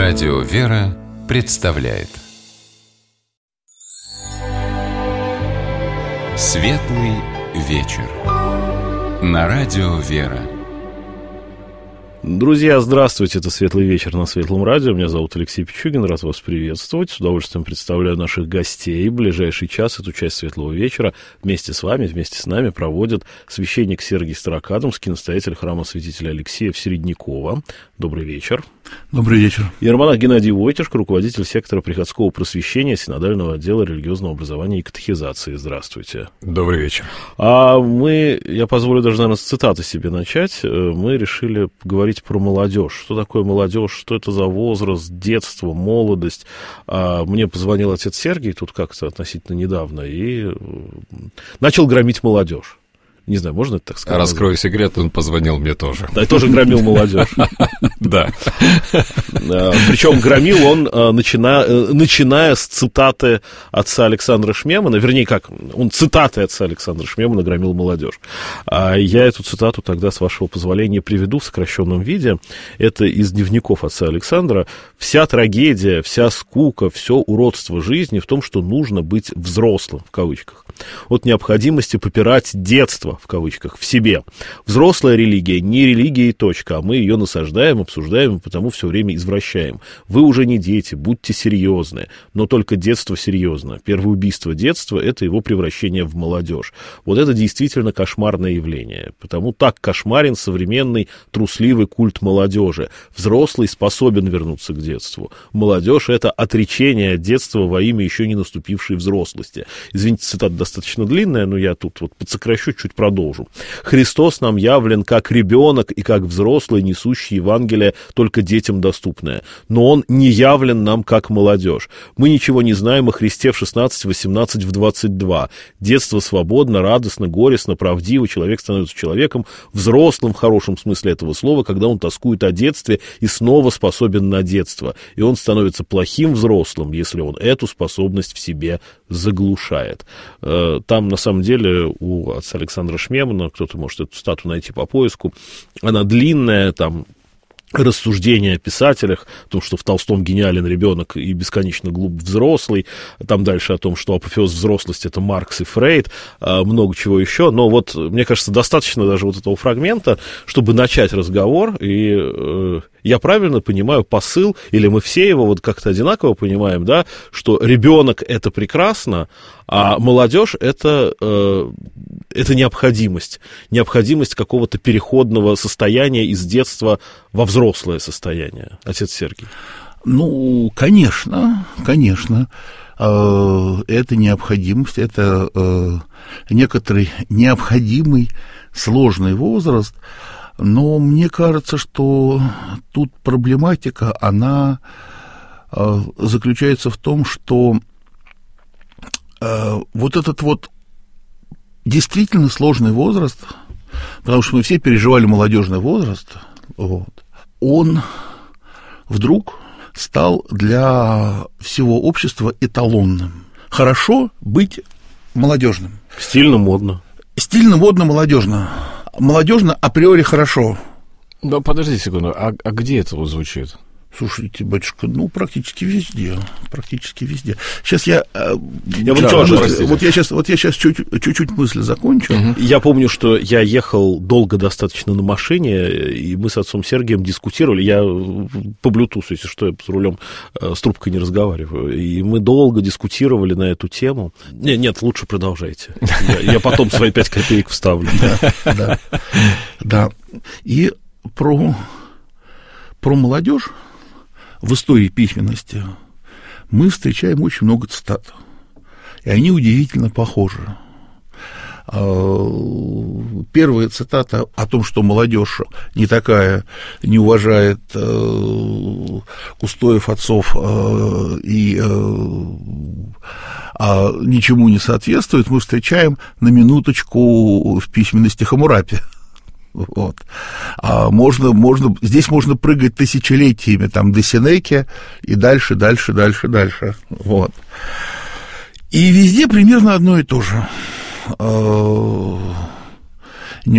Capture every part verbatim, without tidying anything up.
Радио «Вера» представляет Светлый вечер на Радио «Вера». Друзья, здравствуйте, это «Светлый вечер» на Светлом радио. Меня зовут Алексей Пичугин, рад вас приветствовать. С удовольствием представляю наших гостей. В ближайший час эту часть «Светлого вечера» вместе с вами, вместе с нами проводит священник Сергий Старокадомский, настоятель храма святителя Алексея в Середнякова. Добрый вечер. Добрый вечер. Иеромонах Геннадий Войтишко, руководитель сектора приходского просвещения Синодального отдела религиозного образования и катехизации. Здравствуйте. Добрый вечер. А мы, я позволю даже, наверное, с цитаты себе начать. Мы решили поговорить про молодежь. Что такое молодежь? Что это за возраст, детство, молодость? А мне позвонил отец Сергий тут как-то относительно недавно и начал громить молодежь. Не знаю, можно это так сказать? Раскрою секрет, он позвонил мне тоже. Да, и тоже громил молодежь. Да. Причем громил он, начиная с цитаты отца Александра Шмемана, вернее, как, он цитаты отца Александра Шмемана громил молодежь. Я эту цитату тогда, с вашего позволения, приведу в сокращенном виде. Это из дневников отца Александра. «Вся трагедия, вся скука, все уродство жизни в том, что нужно быть взрослым», в кавычках, от необходимости попирать детство, в кавычках, в себе. Взрослая религия не религия и точка, а мы ее насаждаем, обсуждаем и потому все время извращаем. Вы уже не дети, будьте серьезны, но только детство серьезно. Первое убийство детства – это его превращение в молодежь. Вот это действительно кошмарное явление, потому так кошмарен современный трусливый культ молодежи. Взрослый способен вернуться к детству. Молодежь – это отречение от детства во имя еще не наступившей взрослости. Извините, цитата достаточно длинная, но я тут вот подсокращу, чуть продолжу. «Христос нам явлен как ребенок и как взрослый, несущий Евангелие, только детям доступное. Но Он не явлен нам как молодежь. Мы ничего не знаем о Христе в шестнадцать, восемнадцать, в двадцать два. Детство свободно, радостно, горестно, правдиво. Человек становится человеком, взрослым в хорошем смысле этого слова, когда он тоскует о детстве и снова способен на детство. И он становится плохим взрослым, если он эту способность в себе заглушает». Там, на самом деле, у отца Александра Шмемана, кто-то может эту стату найти по поиску, она длинная, там, рассуждения о писателях, о том, что в Толстом гениален ребенок и бесконечно глуп взрослый, там дальше о том, что апофеоз взрослости — это Маркс и Фрейд, много чего еще, но вот, мне кажется, достаточно даже вот этого фрагмента, чтобы начать разговор, и э, я правильно понимаю посыл, или мы все его вот как-то одинаково понимаем, да, что ребенок — это прекрасно, а молодежь — это, э, это необходимость, необходимость какого-то переходного состояния из детства во взрослое состояние. Отец Сергий. Ну, конечно, конечно, э, это необходимость, это э, некоторый необходимый сложный возраст, но мне кажется, что тут проблематика, она э, заключается в том, что э, вот этот вот действительно сложный возраст, потому что мы все переживали молодежный возраст, вот, он вдруг стал для всего общества эталонным. Хорошо быть молодежным. Стильно, модно. Стильно, модно, молодежно. Молодежно априори хорошо. Да, подожди секунду, а, а где это вот звучит? Слушайте, батюшка, ну, практически везде, практически везде. Сейчас я... я да, тоже, мысль, вот я сейчас, вот я сейчас чуть, чуть-чуть мысль закончу. Угу. Я помню, что я ехал долго достаточно на машине, и мы с отцом Сергием дискутировали. Я по Bluetooth, если что, я с рулем с трубкой не разговариваю. И мы долго дискутировали на эту тему. Нет, нет, лучше продолжайте. Я, я потом свои пять копеек вставлю. Да, да. И про, про молодежь в истории письменности мы встречаем очень много цитат, и они удивительно похожи. Первая цитата о том, что молодежь не такая, не уважает устоев отцов и ничему не соответствует, мы встречаем на минуточку в письменности Хаммурапи. Вот. А можно, можно, здесь можно прыгать тысячелетиями, там, до Сенеки и дальше, дальше, дальше, дальше. Вот. И везде примерно одно и то же.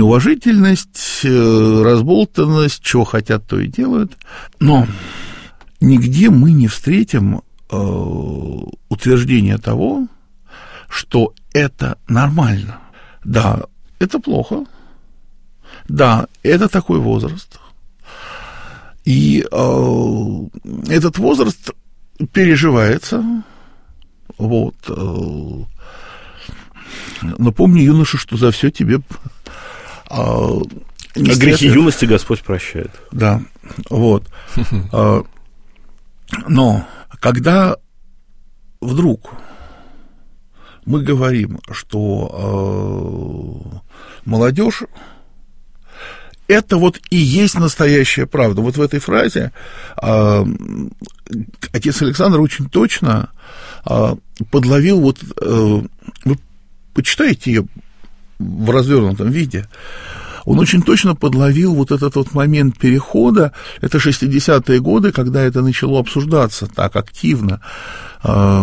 Неуважительность, разболтанность, чего хотят, то и делают. Но нигде мы не встретим э, утверждения того, что это нормально. Да, это плохо. Да, это такой возраст. И э, этот возраст переживается. Вот. Э, напомни, юноша, что за все тебе... Э, а грехи юности Господь прощает. Да, вот. э, но когда вдруг мы говорим, что э, молодежь это вот и есть настоящая правда. Вот в этой фразе э, отец Александр очень точно э, подловил, вот э, вы почитаете ее в развернутом виде, он очень точно подловил вот этот вот момент перехода, это шестидесятые годы, когда это начало обсуждаться так активно, э,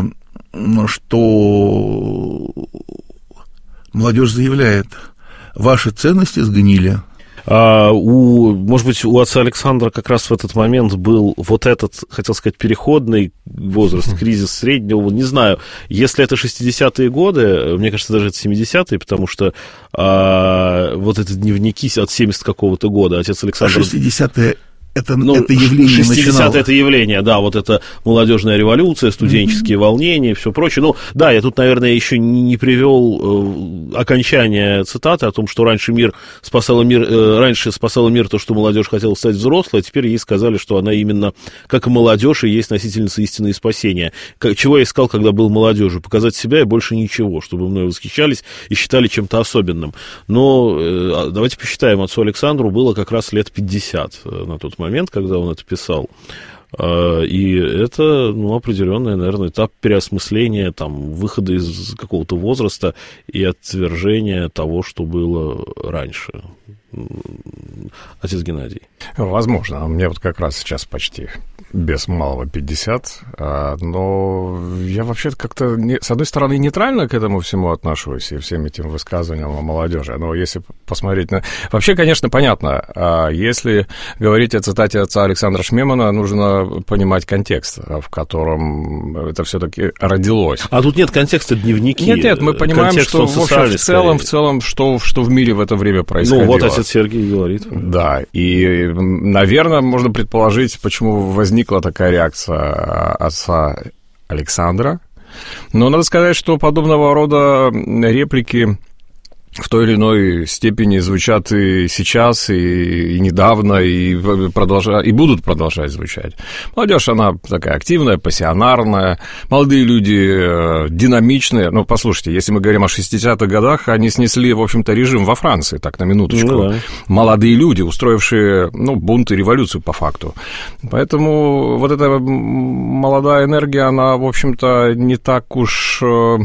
что молодежь заявляет, ваши ценности сгнили. А у, может быть, у отца Александра как раз в этот момент был вот этот, хотел сказать, переходный возраст, кризис среднего, не знаю, если это шестидесятые годы, мне кажется, даже это семидесятые, потому что а, вот эти дневники от семидесятого какого-то года, отец Александр... А шестидесятые это, ну, это явление шестидесятые это явление, да, вот это молодежная революция, студенческие mm-hmm. волнения и все прочее. Ну, да, я тут, наверное, еще не, не привел э, окончание цитаты о том, что раньше мир спасала мир, э, раньше спасала мир то, что молодежь хотела стать взрослой, а теперь ей сказали, что она именно, как и молодежь, и есть носительница истины и спасения. Как, чего я искал, когда был молодежью? Показать себя и больше ничего, чтобы мной восхищались и считали чем-то особенным. Но э, давайте посчитаем, отцу Александру было как раз лет пятьдесят на тот момент, момент, когда он это писал. И это, ну, определенный, наверное, этап переосмысления, там, выхода из какого-то возраста и отвержения того, что было раньше. Отец Геннадий. Возможно. Мне вот как раз сейчас почти без малого пятьдесят, но я вообще-то как-то, не, с одной стороны, нейтрально к этому всему отношусь и всем этим высказываниям о молодежи, но если посмотреть на... Вообще, конечно, понятно, если говорить о цитате отца Александра Шмемана, нужно понимать контекст, в котором это все-таки родилось. А тут нет контекста дневники. Нет, нет, мы понимаем, контекст, что в, общем, в целом, в целом что, что в мире в это время происходило. Ну, вот отец Сергий говорит. Да, и, наверное, можно предположить, почему возникла такая реакция отца Александра. Но надо сказать, что подобного рода реплики в той или иной степени звучат и сейчас, и, и недавно, и, продолжа, и будут продолжать звучать. Молодежь, она такая активная, пассионарная, молодые люди э, динамичные. Ну, послушайте, если мы говорим о шестидесятых годах, они снесли, в общем-то, режим во Франции, так, на минуточку. Ну, да. Молодые люди, устроившие, ну, бунт и революцию, по факту. Поэтому вот эта молодая энергия, она, в общем-то, не так уж... Э,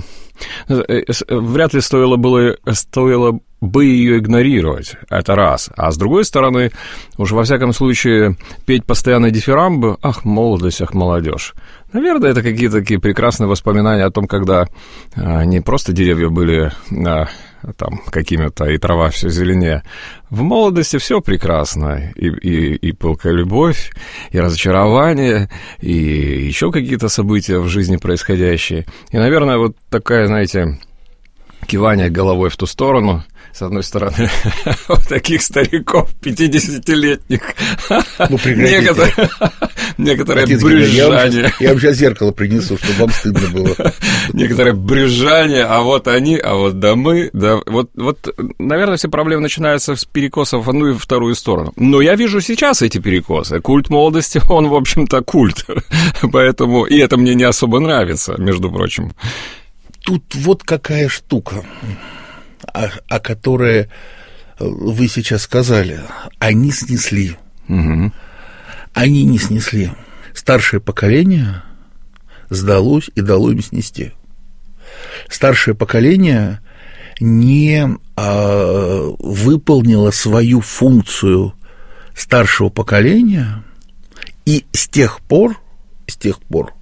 вряд ли стоило, было, стоило бы ее игнорировать, это раз. А с другой стороны, уж во всяком случае, петь постоянно дифирамбы, ах, молодость, ах, молодежь. Наверное, это какие-то такие прекрасные воспоминания о том, когда а, не просто деревья были а, там какими-то, и трава все зеленее. В молодости все прекрасно. И, и, и пылкая любовь, и разочарование, и еще какие-то события в жизни происходящие. И, наверное, вот такая, знаете, кивание головой в ту сторону, с одной стороны, вот таких стариков, пятидесятилетних, ну, некоторые, некоторое брюзжание. Я вам сейчас зеркало принесу, чтобы вам стыдно было. Некоторое брюзжание, а вот они, а вот да мы, да, вот, вот, наверное, все проблемы начинаются с перекосов в одну и вторую сторону. Но я вижу сейчас эти перекосы. Культ молодости, он, в общем-то, культ. Поэтому, и это мне не особо нравится, между прочим. Тут вот какая штука, о, о которой вы сейчас сказали. Они снесли. Угу. Они не снесли. Старшее поколение сдалось и дало им снести. Старшее поколение не а, выполнило свою функцию старшего поколения, и с тех пор, с тех пор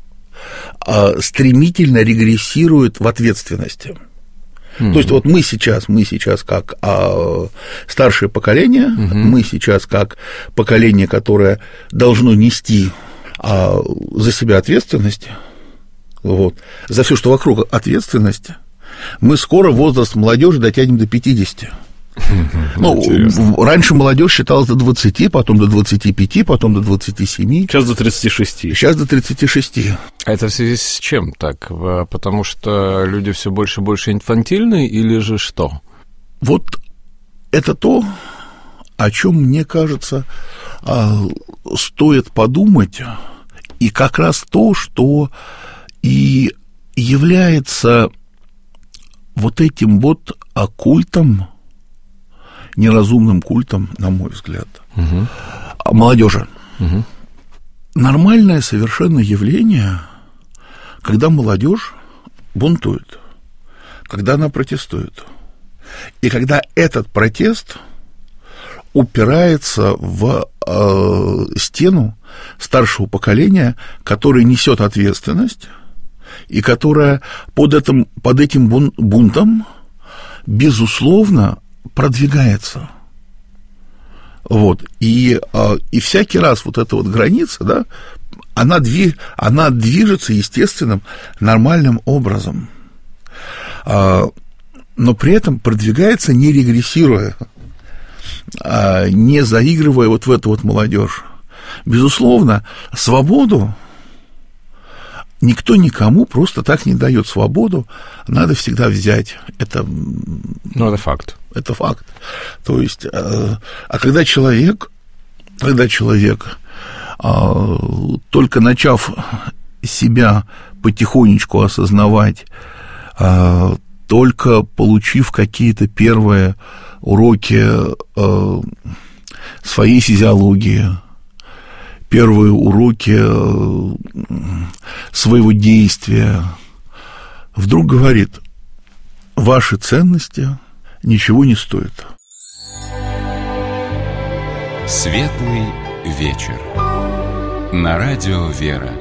стремительно регрессирует в ответственности. Mm-hmm. То есть вот мы сейчас, мы сейчас как а, старшее поколение, mm-hmm. мы сейчас как поколение, которое должно нести а, за себя ответственность, вот, за все, что вокруг ответственности, мы скоро возраст молодежи дотянем до пятидесяти. Ну, раньше молодежь считалась до двадцати, потом до двадцати пяти, потом до двадцати семи. Сейчас до тридцати шести. Сейчас до тридцати шести. А это в связи с чем так? Потому что люди все больше и больше инфантильны или же что? Вот это то, о чем, мне кажется, стоит подумать, и как раз то, что и является вот этим вот культом, неразумным культом, на мой взгляд, угу. молодежи. Угу. Нормальное совершенно явление, когда молодежь бунтует, когда она протестует, и когда этот протест упирается в э, стену старшего поколения, которое несет ответственность и которое под этим, под этим бун, бунтом, безусловно, продвигается. Вот. И, и всякий раз вот эта вот граница, да, она, дви, она движется естественным, нормальным образом. Но при этом продвигается, не регрессируя, не заигрывая вот в эту вот молодежь. Безусловно, свободу никто никому просто так не дает. Свободу надо всегда взять. Это, ну, это факт. Это факт. То есть, а, а когда человек, когда человек, а, только начав себя потихонечку осознавать, а, только получив какие-то первые уроки а, своей физиологии, первые уроки своего действия, вдруг говорит: ваши ценности ничего не стоят. Светлый вечер. На радио «Вера».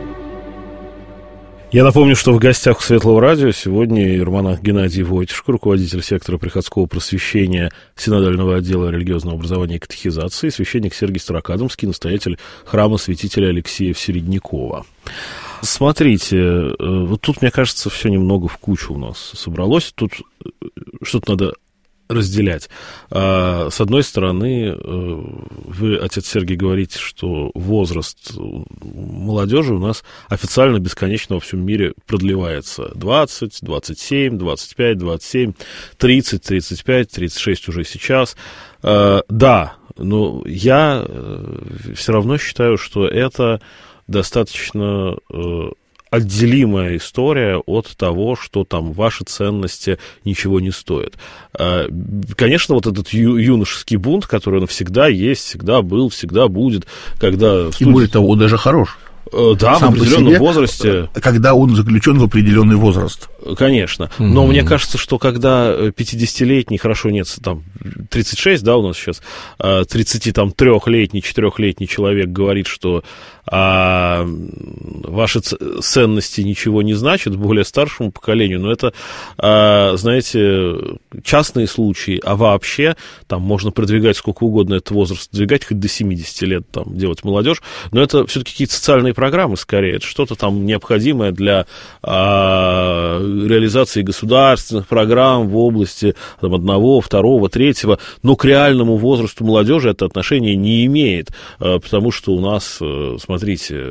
Я напомню, что в гостях у Светлого радио сегодня иеромонах Геннадий Войтишко, руководитель сектора приходского просвещения Синодального отдела религиозного образования и катехизации, священник Сергий Старокадомский, настоятель храма святителя Алексея в Середнякова. Смотрите, вот тут, мне кажется, все немного в кучу у нас собралось. Тут что-то надо разделять. С одной стороны, вы, отец Сергий, говорите, что возраст молодежи у нас официально бесконечно во всем мире продлевается. двадцать, двадцать семь, двадцать пять, двадцать семь, тридцать, тридцать пять, тридцать шесть уже сейчас. Да, но я все равно считаю, что это достаточно отделимая история от того, что там ваши ценности ничего не стоят. Конечно, вот этот ю- юношеский бунт, который навсегда есть, всегда был, всегда будет, когда... И более того, он даже хорош. Да, сам в определенном себе, возрасте. Когда он заключен в определенный возраст. Конечно. Но mm-hmm. мне кажется, что когда пятидесятилетний, хорошо, нет, там тридцать шесть, да, у нас сейчас, тридцатитрёхлетний, четырёхлетний человек говорит, что а, ваши ценности ничего не значат более старшему поколению, но это, а, знаете, частные случаи, а вообще там можно продвигать сколько угодно этот возраст, двигать хоть до семидесяти лет, там, делать молодежь, но это все-таки какие-то социальные программы, скорее, это что-то там необходимое для а, реализации государственных программ в области там, одного, второго, третьего, но к реальному возрасту молодежи это отношение не имеет, а, потому что у нас, смотрите,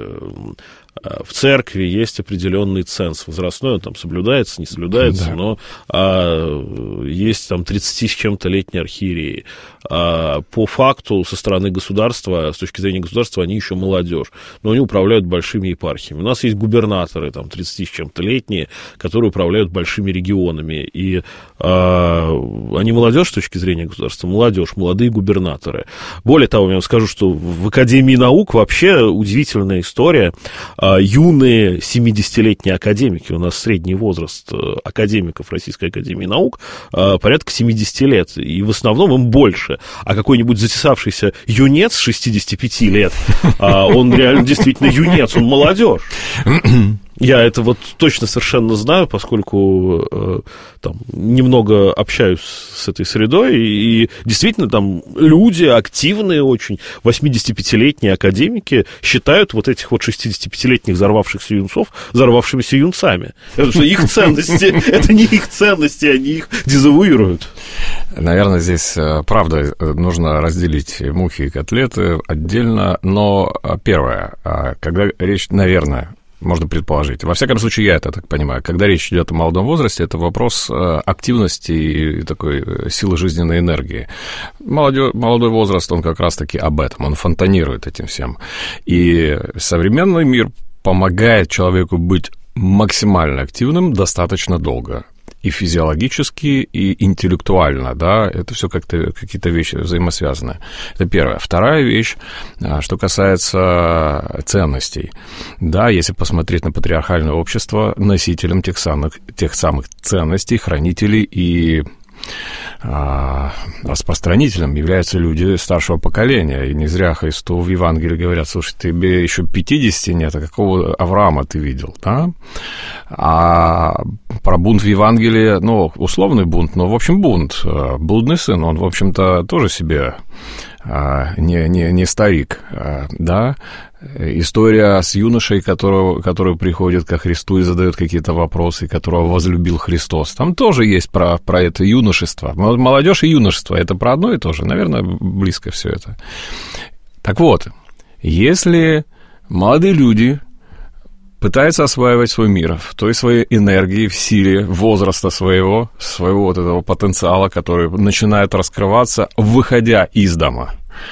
в церкви есть определенный ценз возрастной, он там соблюдается, не соблюдается, да. но а, есть там тридцать с чем-то летние архиереи. А, по факту, со стороны государства, с точки зрения государства, они еще молодежь, но они управляют большими епархиями. У нас есть губернаторы, там, тридцать с чем-то летние, которые управляют большими регионами, и а, они молодежь с точки зрения государства, молодежь, молодые губернаторы. Более того, я вам скажу, что в Академии наук вообще удивительная история. Юные семидесятилетние академики, у нас средний возраст академиков Российской Академии Наук порядка семидесяти лет, и в основном им больше. А какой-нибудь затесавшийся юнец шестидесяти пяти лет, он реально действительно юнец, он молодежь. Я это вот точно совершенно знаю, поскольку э, там немного общаюсь с этой средой, и, и действительно там люди активные очень, восьмидесятипятилетние академики считают вот этих вот шестидесятипятилетних взорвавшихся юнцов взорвавшимися юнцами. Потому что их ценности, это не их ценности, они их дезавуируют. Наверное, здесь, правда, нужно разделить мухи и котлеты отдельно, но первое, когда речь, наверное, можно предположить. Во всяком случае, я это так понимаю. Когда речь идет о молодом возрасте, это вопрос активности и такой силы жизненной энергии. Молодой, молодой возраст, он как раз-таки об этом, он фонтанирует этим всем. И современный мир помогает человеку быть максимально активным достаточно долго. И физиологически, и интеллектуально, да, это все как-то какие-то вещи взаимосвязаны. Это первое. Вторая вещь, что касается ценностей. Да, если посмотреть на патриархальное общество, носителем тех самых, тех самых ценностей, хранителей и распространителем являются люди старшего поколения. И не зря Христу в Евангелии говорят: слушай, тебе еще пятидесяти нет, а какого Авраама ты видел, да? А про бунт в Евангелии, ну, условный бунт, но, в общем, бунт. Блудный сын, он, в общем-то, тоже себе не, не, не старик, да? История с юношей, которого, который приходит ко Христу и задает какие-то вопросы, которого возлюбил Христос. Там тоже есть про, про это юношество. Молодежь и юношество — это про одно и то же. Наверное, близко все это. Так вот, если молодые люди пытаются осваивать свой мир в той своей энергии, в силе возраста своего, своего вот этого потенциала, который начинает раскрываться, выходя из дома,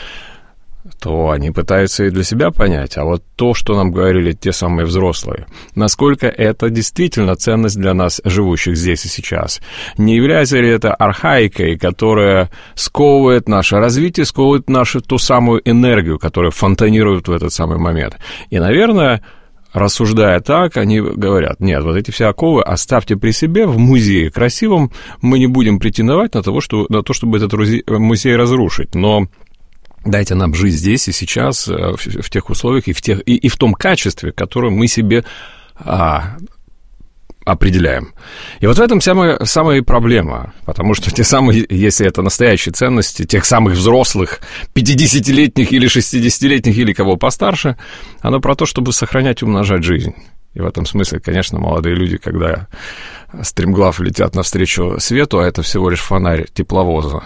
то они пытаются и для себя понять, а вот то, что нам говорили те самые взрослые, насколько это действительно ценность для нас, живущих здесь и сейчас. Не является ли это архаикой, которая сковывает наше развитие, сковывает нашу ту самую энергию, которая фонтанирует в этот самый момент. И, наверное, рассуждая так, они говорят: нет, вот эти все оковы оставьте при себе в музее красивом, мы не будем претендовать на, того, что, на то, чтобы этот музей разрушить, но дайте нам жить здесь и сейчас, в, в тех условиях и в, тех, и, и в том качестве, которое мы себе а, определяем. И вот в этом самая, самая проблема, потому что те самые, если это настоящие ценности, тех самых взрослых, пятидесятилетних или шестидесятилетних, или кого постарше, оно про то, чтобы сохранять и умножать жизнь. И в этом смысле, конечно, молодые люди, когда стремглав летят навстречу свету, а это всего лишь фонарь тепловоза,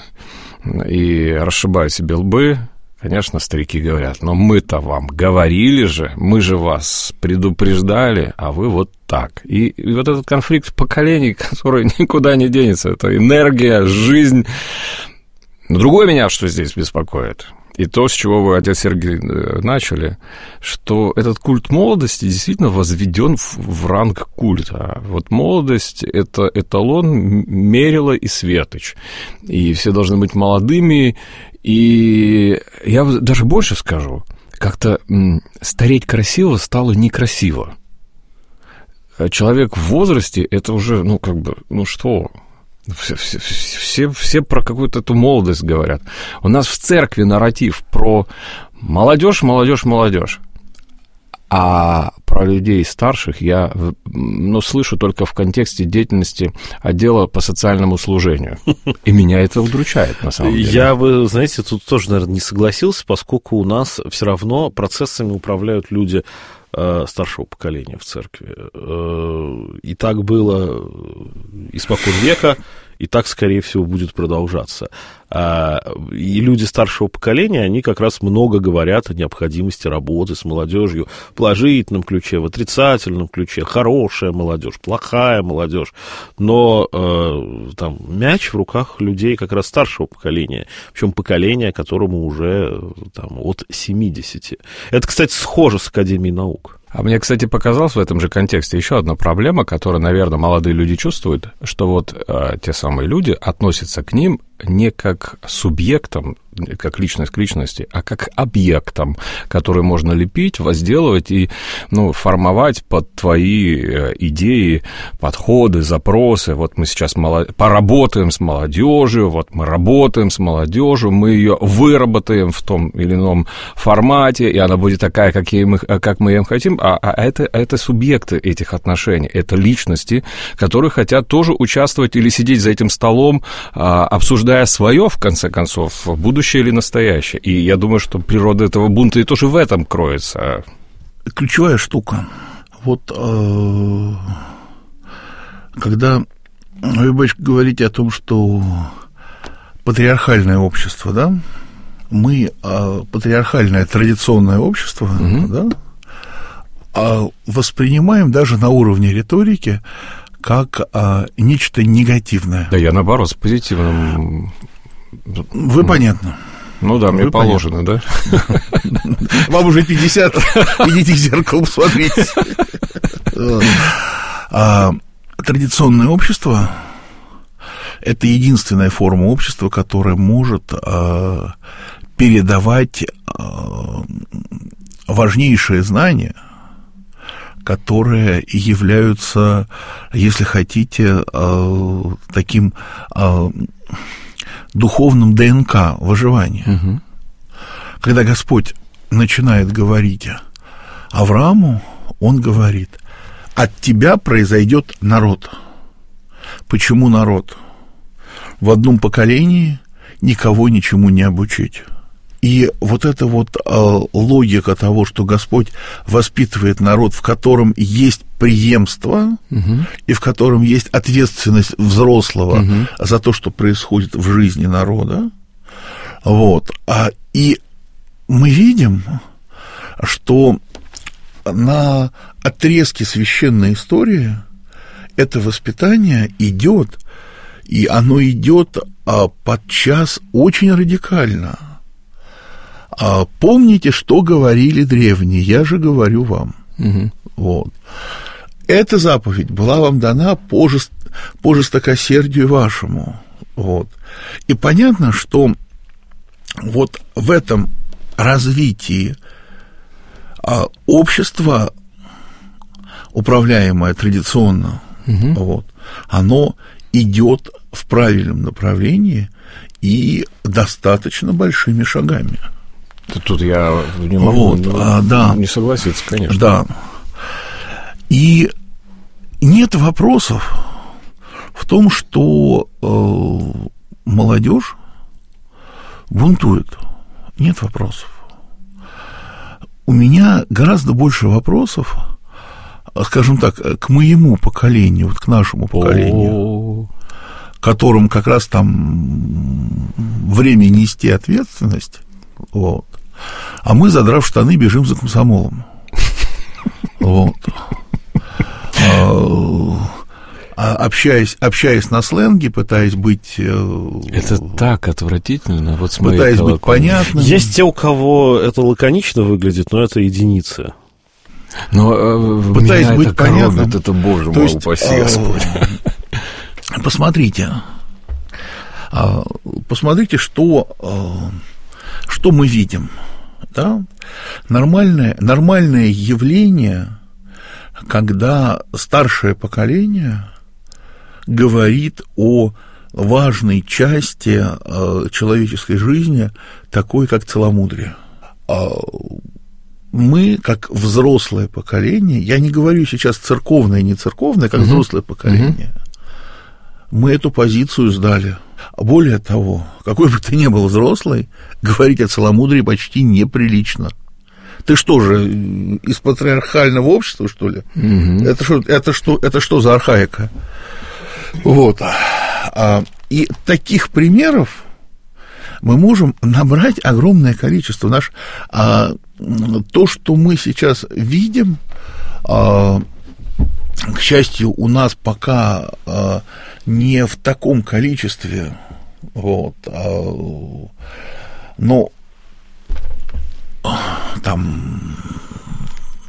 и расшибают себе лбы, конечно, старики говорят: но мы-то вам говорили же, мы же вас предупреждали, а вы вот так. И, и вот этот конфликт поколений, который никуда не денется, это энергия, жизнь. Но другое меня, что здесь беспокоит, и то, с чего вы, отец Сергей, начали, что этот культ молодости действительно возведен в, в ранг культа. Вот молодость — это эталон, мерило и светоч. И все должны быть молодыми. И я даже больше скажу, как-то м, стареть красиво стало некрасиво. Человек в возрасте — это уже, ну, как бы, ну что... Все, все, все, все про какую-то эту молодость говорят. У нас в церкви нарратив про молодежь, молодежь, молодежь. А про людей старших я, ну, слышу только в контексте деятельности отдела по социальному служению. И меня это удручает, на самом деле. Я, вы знаете, тут тоже, наверное, не согласился, поскольку у нас все равно процессами управляют люди старшего поколения в церкви. И так было испокон века, и так, скорее всего, будет продолжаться. И люди старшего поколения, они как раз много говорят о необходимости работы с молодежью в положительном ключе, в отрицательном ключе. Хорошая молодежь, плохая молодежь. Но там мяч в руках людей как раз старшего поколения, причем поколения, которому уже там, от семидесяти. Это, кстати, схоже с Академией наук. А мне, кстати, показалось в этом же контексте еще одна проблема, которую, наверное, молодые люди чувствуют, что вот э, те самые люди относятся к ним не как субъектам, как личность к личности, а как объектом, который можно лепить, возделывать и, ну, формовать под твои идеи, подходы, запросы. Вот мы сейчас молод... поработаем с молодежью, вот мы работаем с молодежью, мы ее выработаем в том или ином формате, и она будет такая, как, мы, как мы ее хотим, а, а это, это субъекты этих отношений, это личности, которые хотят тоже участвовать или сидеть за этим столом, а, обсуждая свое, в конце концов, будущее или настоящее. И я думаю, что природа этого бунта и тоже в этом кроется. Ключевая штука. Вот э, когда вы, батюшка, говорите о том, что патриархальное общество, да, мы э, патриархальное традиционное общество, угу. да, э, воспринимаем даже на уровне риторики как э, нечто негативное. Да, я наоборот с позитивным. Вы понятно. Ну да, мне Вы положено, понятно. Да? Вам уже пятьдесят, идите в зеркало, посмотрите. Традиционное общество – это единственная форма общества, которая может передавать важнейшие знания, которые являются, если хотите, таким духовным ДНК выживания. Угу. Когда Господь начинает говорить Аврааму, он говорит: от тебя произойдет народ. Почему народ? В одном поколении никого ничему не обучить. И вот эта вот э, логика того, что Господь воспитывает народ, в котором есть преемство, угу. и в котором есть ответственность взрослого угу. за то, что происходит в жизни народа, вот, а, и мы видим, что на отрезке священной истории это воспитание идет, и оно идет а, подчас очень радикально. А, помните, что говорили древние, я же говорю вам. Угу. Вот. Эта заповедь была вам дана по, жест... по жестокосердию вашему. Вот. И понятно, что вот в этом развитии а, общество, управляемое традиционно, угу. вот, оно идет в правильном направлении и достаточно большими шагами. Тут я не могу вот, а, да. не согласиться, конечно. Да. И нет вопросов в том, что э, молодежь бунтует. Нет вопросов. У меня гораздо больше вопросов, скажем так, к моему поколению, вот к нашему поколению, О-о-о. которым как раз там время нести ответственность, вот. А мы, задрав штаны, бежим за комсомолом. Вот. Общаясь, общаясь на сленге, пытаясь быть... Это так отвратительно, вот с пытаясь быть понятным. Есть те, у кого это лаконично выглядит, но это единицы. Но пытаясь меня быть это понятным. Коробит, это, боже мой, упаси Господь. Посмотрите. Посмотрите, что, что мы видим. Да? Нормальное, нормальное явление, когда старшее поколение говорит о важной части э, человеческой жизни, такой, как целомудрие. А мы, как взрослое поколение, я не говорю сейчас церковное, не церковное, как угу. взрослое поколение, угу. мы эту позицию сдали. Более того, какой бы ты ни был взрослый, говорить о целомудрии почти неприлично. Ты что же, из патриархального общества, что ли? Mm-hmm. Это, что, это, что, это что за архаика? Вот. И таких примеров мы можем набрать огромное количество. Наш, то, что мы сейчас видим, к счастью, у нас пока не в таком количестве, вот, но там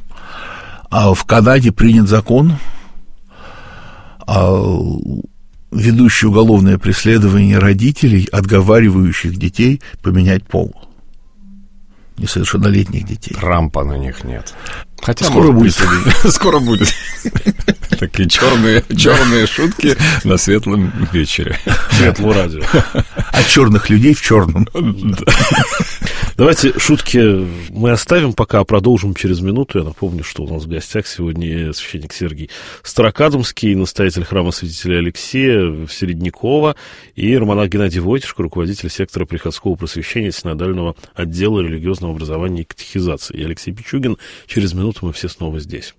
в Канаде принят закон, ведущий уголовное преследование родителей, отговаривающих детей поменять пол. Несовершеннолетних детей. Рампа на них нет. Хотя скоро будет. Скоро будет. Такие черные, черные шутки на светлом вечере. Светлого радио. А черных людей в черном. Давайте шутки мы оставим пока, а продолжим через минуту. Я напомню, что у нас в гостях сегодня священник Сергий Старокадомский, настоятель храма святителя Алексея в Середняково, и романах Геннадий Войтишко, руководитель сектора приходского просвещения Синодального отдела религиозного образования и катехизации. И Алексей Пичугин. Через минуту мы все снова здесь.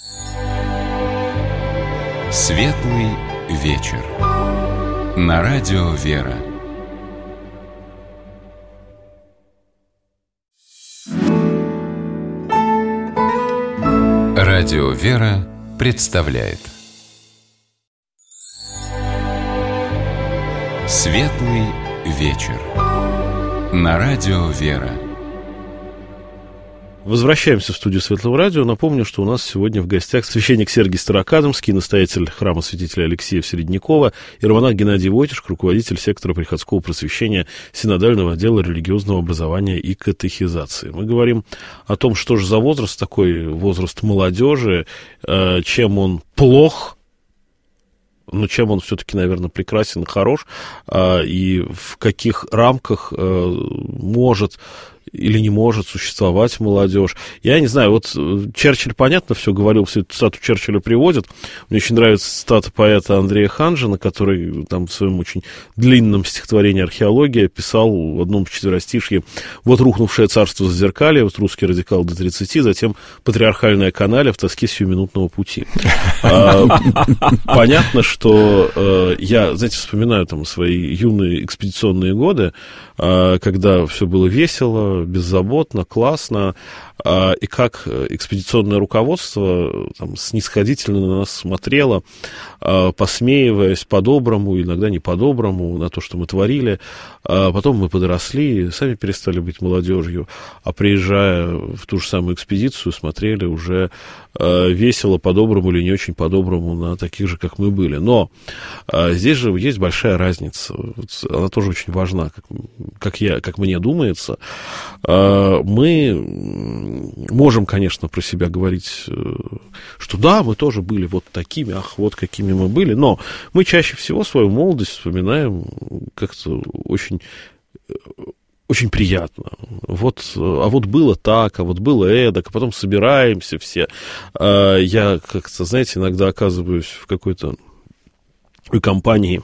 Светлый вечер. На радио «Вера». Радио «Вера» представляет Светлый вечер. На радио «Вера». Возвращаемся в студию Светлого радио. Напомню, что у нас сегодня в гостях священник Сергий Старокадомский, настоятель храма святителя Алексея в Середняково, и романах Геннадий Войтишко, руководитель сектора приходского просвещения Синодального отдела религиозного образования и катехизации. Мы говорим о том, что же за возраст такой, возраст молодежи, чем он плох, но чем он все-таки, наверное, прекрасен и хорош, и в каких рамках может или не может существовать молодежь. Я не знаю, вот Черчилль, понятно, все говорил, всю эту цитату Черчилля приводит. Мне очень нравится цитата поэта Андрея Ханжина, который там в своем очень длинном стихотворении «Археология» писал в одном четверостишье: «Вот рухнувшее царство зазеркалья, вот русский радикал до тридцати, затем патриархальная каналья в тоске сиюминутного пути». Понятно, что я, знаете, вспоминаю там свои юные экспедиционные годы, когда все было весело, беззаботно, классно, и как экспедиционное руководство там снисходительно на нас смотрело, посмеиваясь по-доброму, иногда не по-доброму, на то, что мы творили. Потом мы подросли, сами перестали быть молодежью, а приезжая в ту же самую экспедицию, смотрели уже весело, по-доброму или не очень по-доброму на таких же, как мы были. Но здесь же есть большая разница, она тоже очень важна, как, как, я, как мне думается. Мы можем, конечно, про себя говорить, что да, мы тоже были вот такими, ах, вот какими мы были, но мы чаще всего свою молодость вспоминаем как-то очень, очень приятно. Вот, а вот было так, а вот было эдак, а потом собираемся все. Я как-то, знаете, иногда оказываюсь в какой-то компании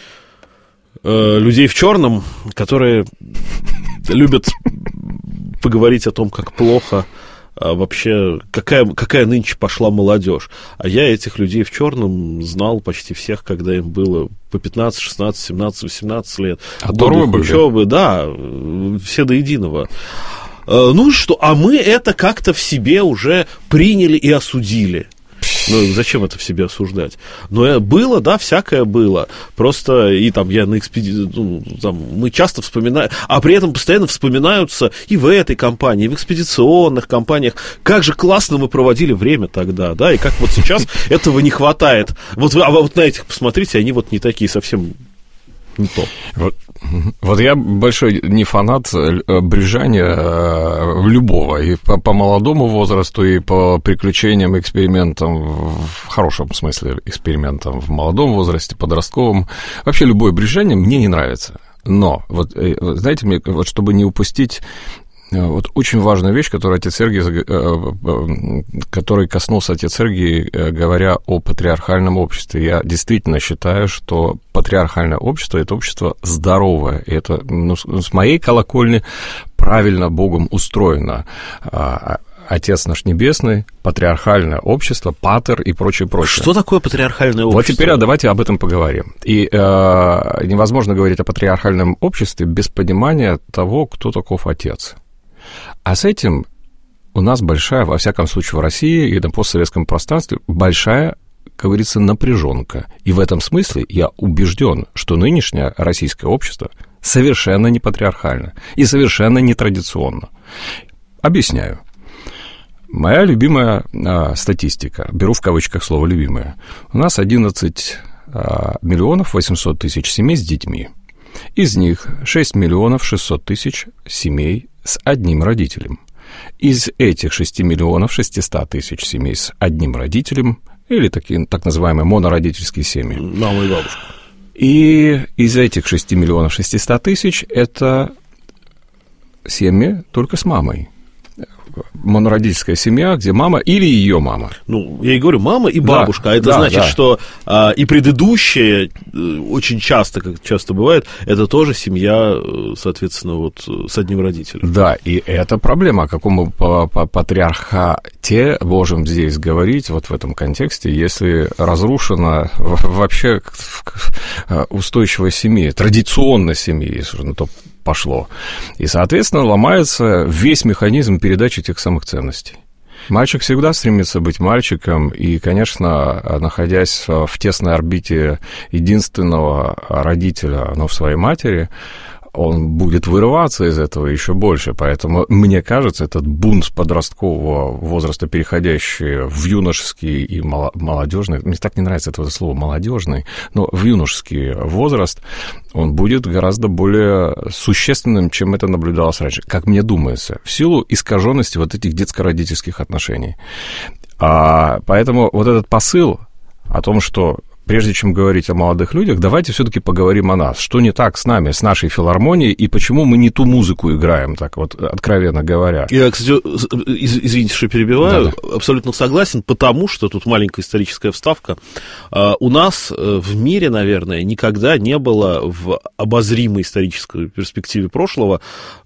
людей в черном, которые любят поговорить о том, как плохо а вообще, какая, какая нынче пошла молодежь. А я этих людей в черном знал почти всех, когда им было по пятнадцать, шестнадцать, семнадцать, восемнадцать лет. Оторвы были? Учебы, да, все до единого. Ну что, а мы это как-то в себе уже приняли и осудили. Ну, зачем это в себе осуждать? Но было, да, всякое было. Просто, и там я на экспедиции, ну, там, мы часто вспоминаем, а при этом постоянно вспоминаются и в этой компании, и в экспедиционных компаниях, как же классно мы проводили время тогда, да, и как вот сейчас этого не хватает. Вот, а вот на этих посмотрите, они вот не такие совсем... Не то. Вот, вот я большой не фанат брюзжания любого, и по, по молодому возрасту, и по приключениям, экспериментам, в хорошем смысле экспериментам в молодом возрасте, подростковом. Вообще любое брюзжание мне не нравится. Но, вот, знаете, мне, вот, чтобы не упустить... Вот очень важная вещь, которую отец Сергий, которой коснулся отец Сергий, говоря о патриархальном обществе. Я действительно считаю, что патриархальное общество – это общество здоровое. И это, ну, с моей колокольни правильно Богом устроено. Отец наш Небесный, патриархальное общество, патер и прочее, прочее. Что такое патриархальное общество? Вот теперь а давайте об этом поговорим. И э, невозможно говорить о патриархальном обществе без понимания того, кто таков отец. А с этим у нас большая, во всяком случае в России и на постсоветском пространстве, большая, как говорится, напряженка. И в этом смысле я убежден, что нынешнее российское общество совершенно не патриархально и совершенно не традиционно. Объясняю. Моя любимая а, статистика, беру в кавычках слово «любимая», у нас одиннадцать миллионов восемьсот тысяч семей с детьми. Из них шесть миллионов шестьсот тысяч семей с одним родителем. Из этих шести миллионов шестьсот тысяч семей с одним родителем, или такие, так называемые монородительские семьи. Мама и бабушка. И из этих шести миллионов шестьсот тысяч это семьи только с мамой. Монородительская семья, где мама или ее мама. Ну, я и говорю, мама и бабушка. Да, а это да, значит, да. что а, и предыдущая, очень часто, как часто бывает, это тоже семья, соответственно, вот с одним родителем. Да, и это проблема. О каком патриархате можем здесь говорить вот в этом контексте, если разрушена вообще устойчивая семья, традиционная семья, если уже на то пошло. И, соответственно, ломается весь механизм передачи тех самых ценностей. Мальчик всегда стремится быть мальчиком, и, конечно, находясь в тесной орбите единственного родителя, но в своей матери, он будет вырываться из этого еще больше. Поэтому, мне кажется, этот бунт подросткового возраста, переходящий в юношеский и молодежный, мне так не нравится это слово молодежный, но в юношеский возраст, он будет гораздо более существенным, чем это наблюдалось раньше, как мне думается, в силу искаженности вот этих детско-родительских отношений. А, поэтому вот этот посыл о том, что прежде чем говорить о молодых людях, давайте все-таки поговорим о нас. Что не так с нами, с нашей филармонией, и почему мы не ту музыку играем, так вот, откровенно говоря. Я, кстати, из, извините, что перебиваю, Да-да. абсолютно согласен, потому что, тут маленькая историческая вставка, у нас в мире, наверное, никогда не было в обозримой исторической перспективе прошлого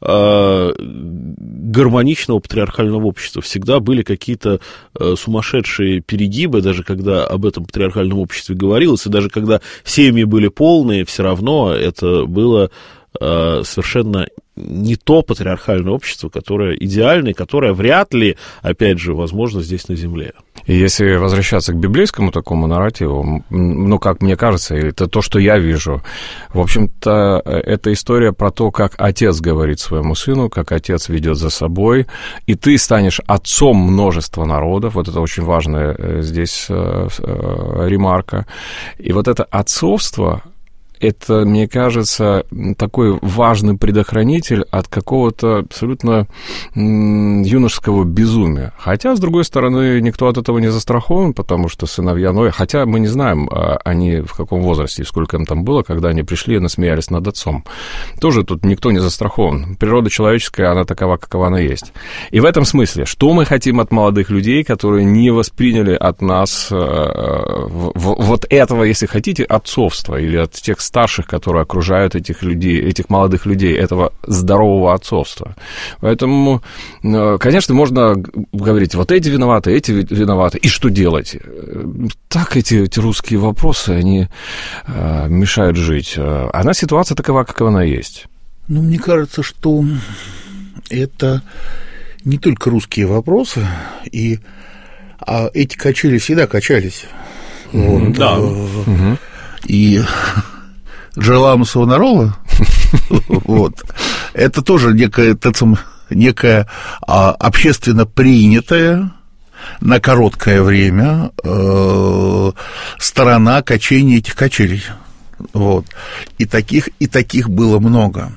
гармоничного патриархального общества. Всегда были какие-то сумасшедшие перегибы, даже когда об этом патриархальном обществе говорили, говорилось, и даже когда семьи были полные, все равно это было э, совершенно не то патриархальное общество, которое идеальное, которое вряд ли, опять же, возможно здесь на Земле. И если возвращаться к библейскому такому нарративу, ну, как мне кажется, это то, что я вижу, в общем-то, это история про то, как отец говорит своему сыну, как отец ведет за собой, и ты станешь отцом множества народов, вот это очень важная здесь ремарка, и вот это отцовство, это, мне кажется, такой важный предохранитель от какого-то абсолютно юношеского безумия. Хотя, с другой стороны, никто от этого не застрахован, потому что сыновья Ноя, хотя мы не знаем, они в каком возрасте и сколько им там было, когда они пришли и насмеялись над отцом. Тоже тут никто не застрахован. Природа человеческая, она такова, какова она есть. И в этом смысле, что мы хотим от молодых людей, которые не восприняли от нас вот этого, если хотите, отцовства, или от тех старших, которые окружают этих людей, этих молодых людей, этого здорового отцовства. Поэтому, конечно, можно говорить, вот эти виноваты, эти виноваты, и что делать? Так эти, эти русские вопросы, они э, мешают жить. Она ситуация такова, какова она есть. Ну, мне кажется, что это не только русские вопросы, и а эти качели всегда качались. Mm-hmm. Вот. Да. Mm-hmm. И Джералама Савонарола, вот, это тоже некая, некая а, общественно принятая на короткое время э, сторона качения этих качелей. Вот. И таких, и таких было много.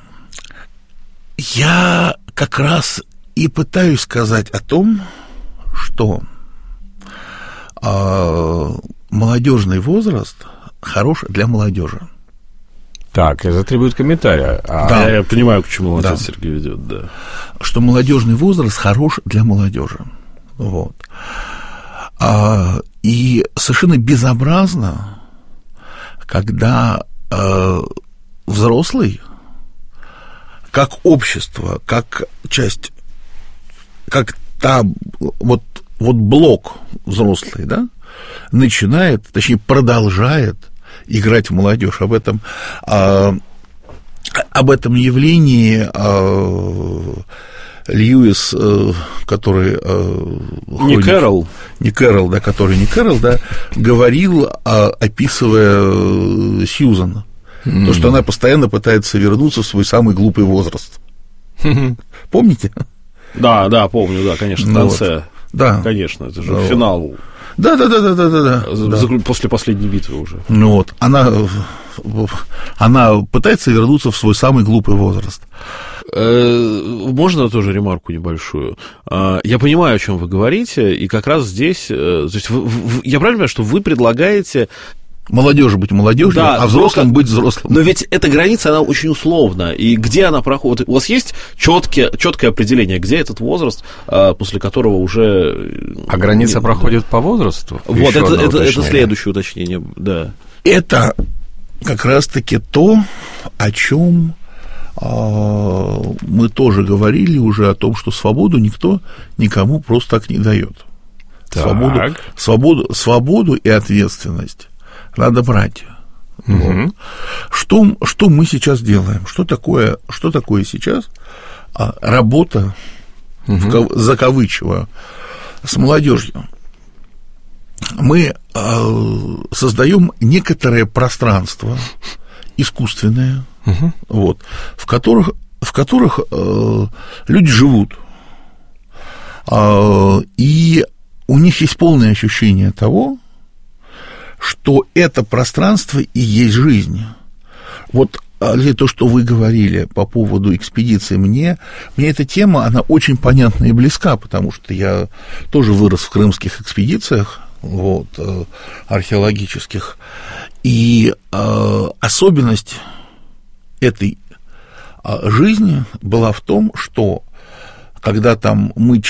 Я как раз и пытаюсь сказать о том, что э, молодежный возраст хорош для молодежи. Так, это требует комментария. А... Да, я, я понимаю, к чему отец да. Сергей ведет, да. Что молодежный возраст хорош для молодежи. Вот. А, и совершенно безобразно, когда а, взрослый, как общество, как часть, как та, вот, вот блок взрослый, да, начинает, точнее, продолжает играть в молодежь. Об этом, а, об этом явлении а, Льюис, а, который... А, не ходит, Кэрролл. Не Кэрролл, да, который не Кэрролл, да, говорил, а, описывая Сьюзан, mm-hmm. то, что она постоянно пытается вернуться в свой самый глупый возраст. Mm-hmm. Помните? Да, да, помню, да, конечно, в конце. Вот. Да. Конечно, это же да. финал. Да, да, да, да, да, да, да. После последней битвы уже. Ну вот, она, она пытается вернуться в свой самый глупый возраст. Можно тоже ремарку небольшую? Я понимаю, о чем вы говорите, и как раз здесь, то есть вы, вы, я правильно понимаю, что вы предлагаете молодежи быть молодежью, да, а взрослым но, быть взрослым. Но ведь эта граница, она очень условна. И где она проходит? У вас есть четкие, четкое определение, где этот возраст, после которого уже... А граница нет, проходит да. по возрасту? Вот, это, это, это следующее уточнение, да. Это как раз-таки то, о чем мы тоже говорили уже, о том, что свободу никто никому просто так не дает. Так. Свободу, свободу, свободу и ответственность надо брать. Угу. Вот. Что, что мы сейчас делаем? Что такое, что такое сейчас а, работа, угу. в кав, закавычиваю, с молодежью? Мы а, создаем некоторое пространство искусственное, угу. вот, в которых, в которых а, люди живут. А, и у них есть полное ощущение того, что это пространство и есть жизнь. Вот, Алексей, то, что вы говорили по поводу экспедиции, мне, мне эта тема, она очень понятна и близка, потому что я тоже вырос в крымских экспедициях, вот, археологических, и э, особенность этой жизни была в том, что когда там мы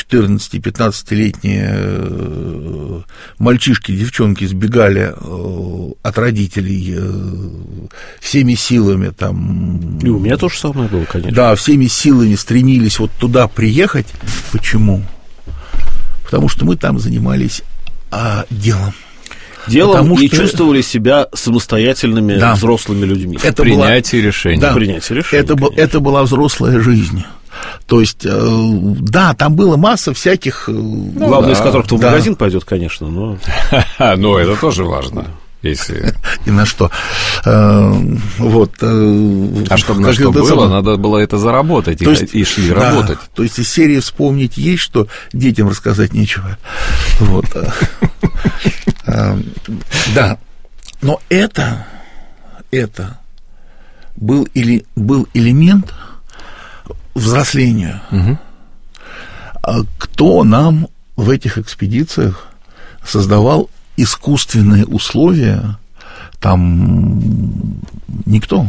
четырнадцати-пятнадцатилетние мальчишки, девчонки сбегали от родителей всеми силами там... И у меня то же самое было, конечно. Да, всеми силами стремились вот туда приехать. Почему? Потому что мы там занимались а, делом. Делом Потому и что... чувствовали себя самостоятельными да. взрослыми людьми. Это принятие была... решений. Да, принятие решений, это, это была взрослая жизнь. То есть, да, там была масса всяких... Ну, главное, да, из которых кто в да. магазин пойдет, конечно, но... Ну, это тоже важно. Если... И на что? Вот. А чтобы на что было, надо было это заработать, и шли работать. То есть, из серии вспомнить есть, что детям рассказать нечего. Вот. Да. Но это, это был, или, был элемент взросления. Угу. Кто нам в этих экспедициях создавал искусственные условия? Там никто.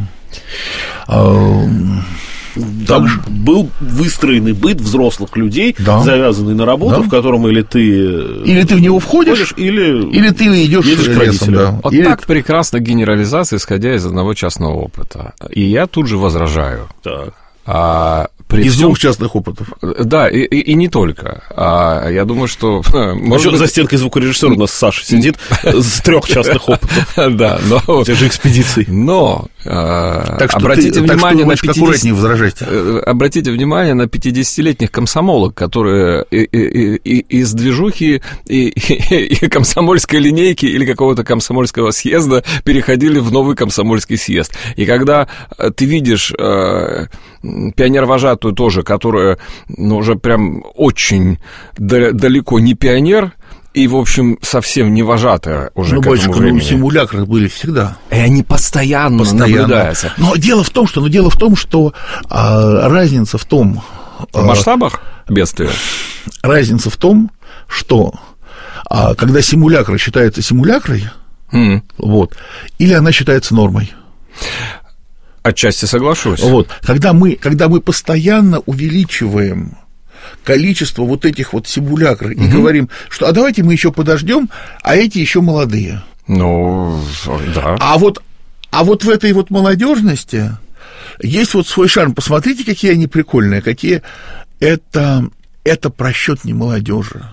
Там же был выстроенный быт взрослых людей, да. завязанный на работу, да. в котором или ты... Или ты в него входишь, или, или ты идешь к родителям. Да. Вот или... так прекрасно генерализация, исходя из одного частного опыта. И я тут же возражаю. Так. А, из всем... двух частных опытов. Да, и, и, и не только. А, я думаю, что... Может быть... За стенкой звукорежиссера у нас Саша сидит с трех частных опытов. Да, но... Те же экспедиции. Но... Так что обратите ты, внимание так что на аккуратнее возражайте. Обратите внимание на пятидесятилетних комсомолок, которые и, и, и, из движухи и, и, и комсомольской линейки или какого-то комсомольского съезда переходили в новый комсомольский съезд. И когда ты видишь э, пионер-вожатую тоже, которая ну, уже прям очень далеко не пионер, и, в общем, совсем не вожатая уже ну, к этому времени. Ну, симулякры были всегда. И они постоянно, постоянно наблюдаются. Но дело в том, что, но дело в том, что а, разница в том... В масштабах бедствия? Разница в том, что а, когда симулякра считается симулякрой, mm. вот, или она считается нормой. Отчасти соглашусь. Вот, когда мы, когда мы постоянно увеличиваем количество вот этих вот симулякров угу. и говорим, что а давайте мы еще подождем, а эти еще молодые. Ну, да. А вот, а вот в этой вот молодежности есть вот свой шарм. Посмотрите, какие они прикольные, какие это, это просчет не молодежи.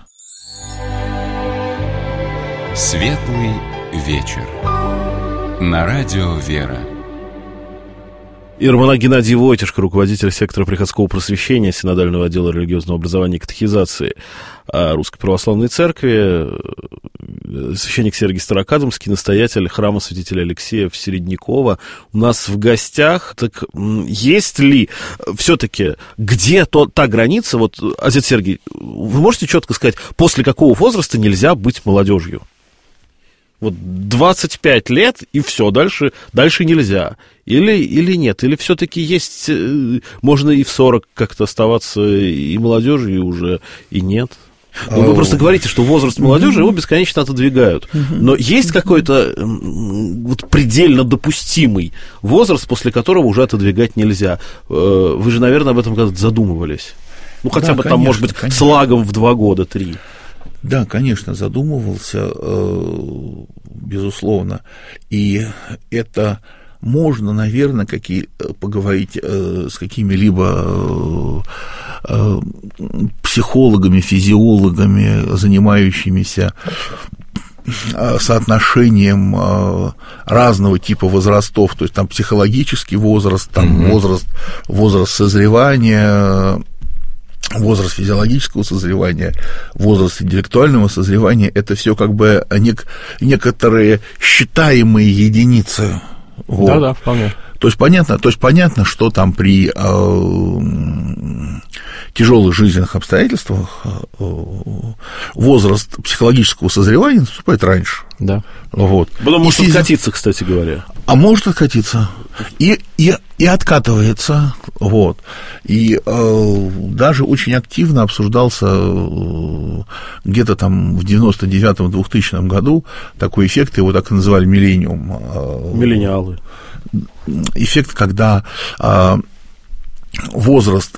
Светлый вечер. На радио «Вера». Иеромонах Геннадий Войтишко, руководитель сектора приходского просвещения Синодального отдела религиозного образования и катехизации Русской Православной Церкви. священник Сергий Старокадомский, настоятель храма святителя Алексея в Середняково, у нас в гостях. Так есть ли все-таки где то, та граница, вот, отец Сергий, вы можете четко сказать, после какого возраста нельзя быть молодежью? Вот двадцать пять лет, и все, дальше, дальше нельзя. Или, или нет, или все-таки есть, можно и в сорок как-то оставаться и молодежью уже, и нет. Ну, вы просто говорите, что возраст молодежи его бесконечно отодвигают. Но есть какой-то вот предельно допустимый возраст, после которого уже отодвигать нельзя. Вы же, наверное, об этом когда-то задумывались. Ну, хотя да, бы конечно, там, может быть, конечно. С лагом в два года, три. Да, конечно, задумывался, безусловно. И это можно, наверное, какие, поговорить с какими-либо психологами, физиологами, занимающимися соотношением разного типа возрастов, то есть там психологический возраст, там mm-hmm. возраст, возраст созревания, возраст физиологического созревания, возраст интеллектуального созревания, это все как бы нек- некоторые считаемые единицы. Вот. Да, да, вполне. То есть понятно, то есть понятно, что там при э, тяжелых жизненных обстоятельствах э, возраст психологического созревания наступает раньше. Да. Вот. Потом может физи... откатиться, кстати говоря. А может откатиться. И, и, и откатывается. Вот. И э, даже очень активно обсуждался э, где-то там в девяносто девятом — двухтысячном году такой эффект, его так и называли миллениум. Э, Миллениалы. Эффект, когда э, возраст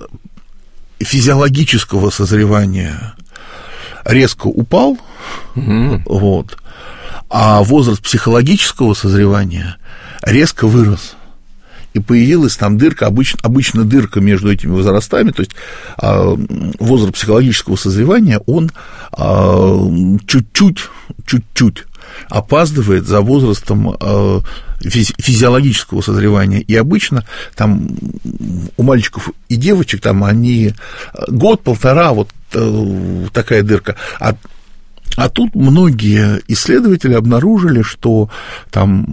физиологического созревания резко упал, mm-hmm. вот, а возраст психологического созревания резко вырос. И появилась там дырка, обычно, обычно дырка между этими возрастами, то есть э, возраст психологического созревания, он э, чуть-чуть, чуть-чуть опаздывает за возрастом э, физиологического созревания. И обычно там у мальчиков и девочек там они год-полтора, вот э, такая дырка. А, а тут многие исследователи обнаружили, что там